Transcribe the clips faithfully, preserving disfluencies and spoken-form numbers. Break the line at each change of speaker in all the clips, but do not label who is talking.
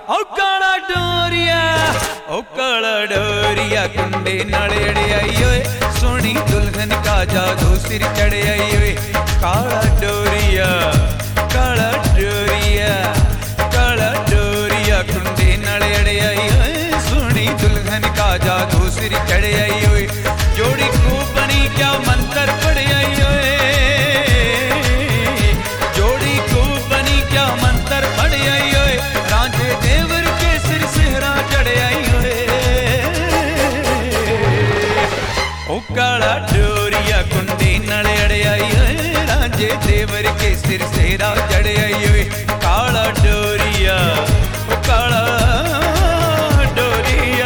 ओ काला डोरिया ओ काला डोरिया कुंडे नाल अड़े आई ओए सोनी दुल्हन का जादू सिर चढ़े आई ओए काला डोरिया काला डोरिया काला डोरिया कुंडे नाल अड़े आई ओए सोनी दुल्हन का जादू सिर चढ़े आई ओए जोड़ी खूब बनी क्या मंत्र पढ़े आई ओए जोड़ी खूब बनी क्या मंत्र पढ़े आई ओए रांझे देवर के सिर सेहरा चढ़े आई ओए ओ काला डोरिया कुंडे नाल अड़े आई ओए रांझे देवर के सिर सेहरा चढ़े आई ओए काला डोरिया ओ काला डोरिया।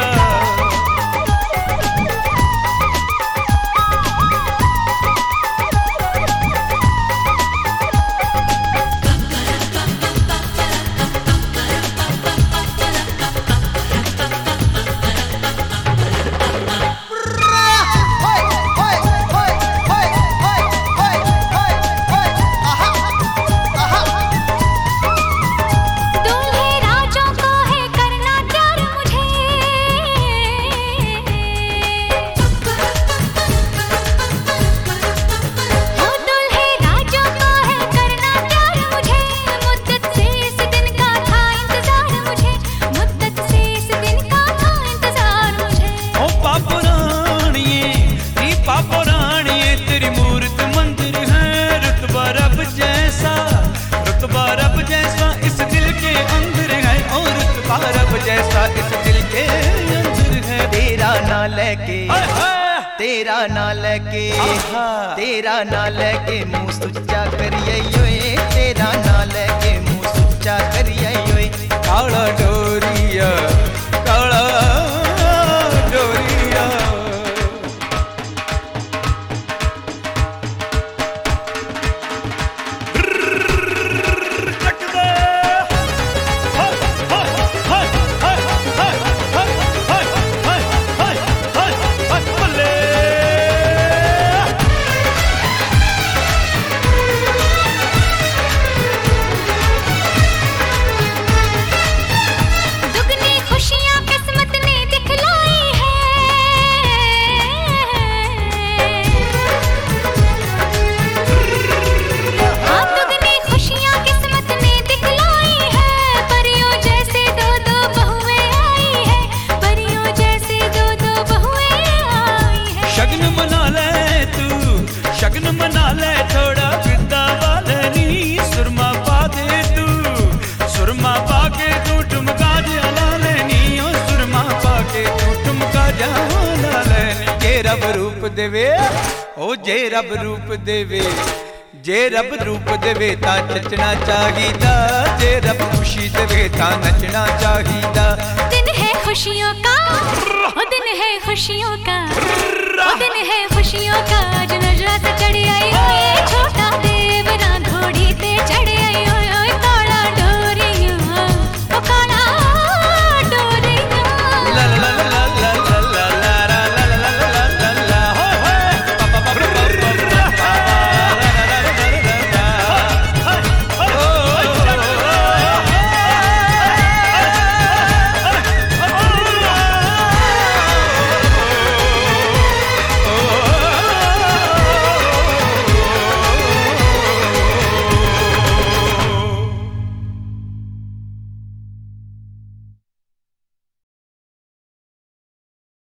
जैसा इस दिल के अंदर है तेरा ना लेके तेरा ना लेके तेरा ना लेके मुंह सुच्चा करिए योए तेरा ना लेके मुंह सुच्चा करिए योए काला डोरिया काला डोरिया। शगन मना ले थोड़ा वृंदावन सुरमा पा दे तू सुरमा पा के तू ठुमका जला लेनी ओ सुरमा पा के तू ठुमका जला लेनी जे रब रूप देवे ओ जे रब रूप देवे जे रब रूप देवे ता नचना चाहिदा जे रब खुशी देवे ता नचना चाहिदा।
दिन है खुशियों का ओ दिन है खुशियों का ओ दिन है